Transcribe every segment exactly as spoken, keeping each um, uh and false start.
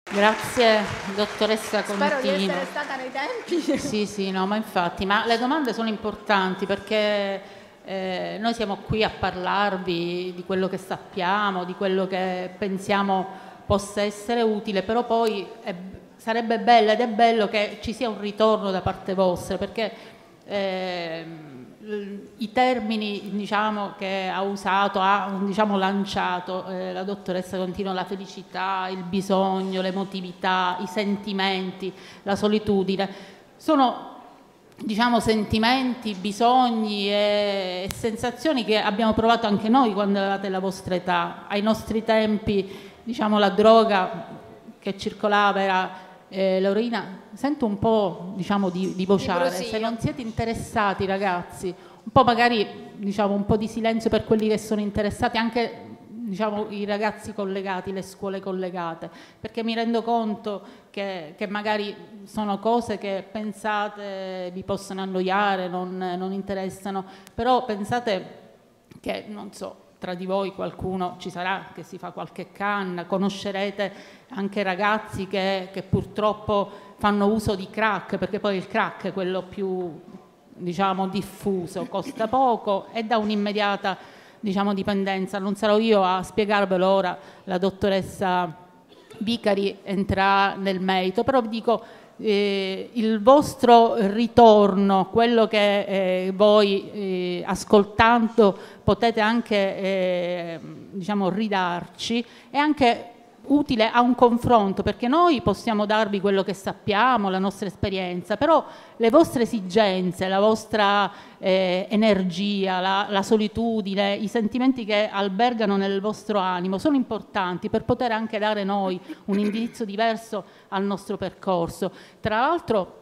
Grazie dottoressa Contini. Spero di essere stata nei tempi. Sì, sì, no, ma infatti, ma le domande sono importanti perché eh, noi siamo qui a parlarvi di quello che sappiamo, di quello che pensiamo possa essere utile, però poi è, sarebbe bello ed è bello che ci sia un ritorno da parte vostra, perché eh, i termini, diciamo, che ha usato, ha diciamo, lanciato eh, la dottoressa Contini, la felicità, il bisogno, l'emotività, i sentimenti, la solitudine, sono diciamo sentimenti, bisogni e, e sensazioni che abbiamo provato anche noi quando avevate la vostra età. Ai nostri tempi, diciamo, la droga che circolava era Eh, Laurina, sento un po' diciamo di, di vociare, se non siete interessati ragazzi, un po' magari diciamo un po' di silenzio per quelli che sono interessati, anche diciamo i ragazzi collegati, le scuole collegate, perché mi rendo conto che, che magari sono cose che pensate vi possono annoiare, non, non interessano, però pensate che, non so, tra di voi qualcuno ci sarà che si fa qualche canna, conoscerete anche ragazzi che, che purtroppo fanno uso di crack, perché poi il crack è quello più diciamo diffuso, costa poco e dà un'immediata diciamo dipendenza. Non sarò io a spiegarvelo ora, la dottoressa Vicari entrerà nel merito, però vi dico Eh, il vostro ritorno, quello che eh, voi eh, ascoltando potete anche eh, diciamo ridarci, è anche utile a un confronto, perché noi possiamo darvi quello che sappiamo, la nostra esperienza, però le vostre esigenze, la vostra eh, energia, la, la solitudine, i sentimenti che albergano nel vostro animo sono importanti per poter anche dare noi un indirizzo diverso al nostro percorso. Tra l'altro,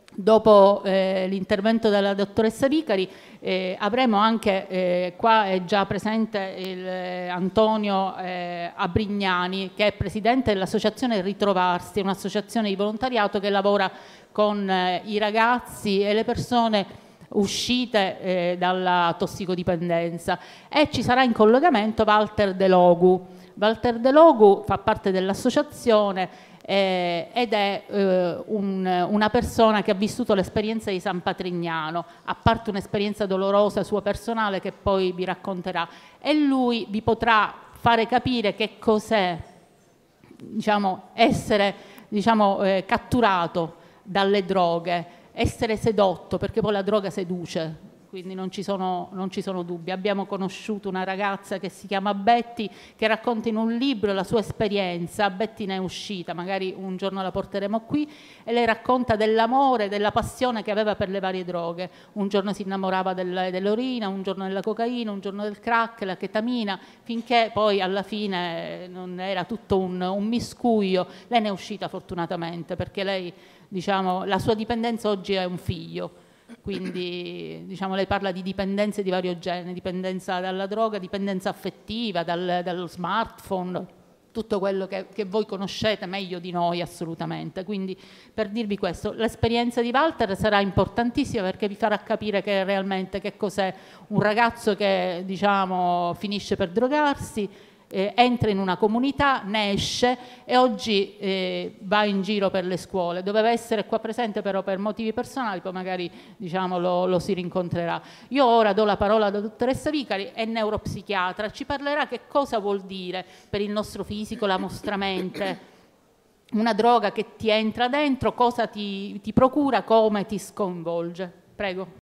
dopo eh, l'intervento della dottoressa Vicari eh, avremo anche, eh, qua è già presente il, eh, Antonio eh, Abrignani, che è presidente dell'associazione Ritrovarsi, un'associazione di volontariato che lavora con eh, i ragazzi e le persone uscite eh, dalla tossicodipendenza, e ci sarà in collegamento Walter De Logu. Walter De Logu fa parte dell'associazione Eh, ed è eh, un, una persona che ha vissuto l'esperienza di San Patrignano, a parte un'esperienza dolorosa sua personale che poi vi racconterà, e lui vi potrà fare capire che cos'è diciamo, essere diciamo, eh, catturato dalle droghe, essere sedotto, perché poi la droga seduce. Quindi non ci, sono, non ci sono dubbi. Abbiamo conosciuto una ragazza che si chiama Betty, che racconta in un libro la sua esperienza. Betty ne è uscita, magari un giorno la porteremo qui, e lei racconta dell'amore, della passione che aveva per le varie droghe. Un giorno si innamorava del, dell'orina, un giorno della cocaina, un giorno del crack, la chetamina, finché poi alla fine non era tutto un, un miscuglio. Lei ne è uscita fortunatamente, perché lei, diciamo, la sua dipendenza oggi è un figlio. Quindi diciamo, lei parla di dipendenze di vario genere, dipendenza dalla droga, dipendenza affettiva, dal, dallo smartphone, tutto quello che, che voi conoscete meglio di noi assolutamente. Quindi per dirvi questo, l'esperienza di Walter sarà importantissima, perché vi farà capire che realmente che cos'è un ragazzo che diciamo, finisce per drogarsi, Eh, entra in una comunità, ne esce e oggi eh, va in giro per le scuole. Doveva essere qua presente, però per motivi personali poi magari diciamo, lo, lo si rincontrerà. Io ora do la parola alla dottoressa Vicari, è neuropsichiatra, ci parlerà che cosa vuol dire per il nostro fisico, la nostra mente, una droga che ti entra dentro, cosa ti, ti procura, come ti sconvolge. Prego.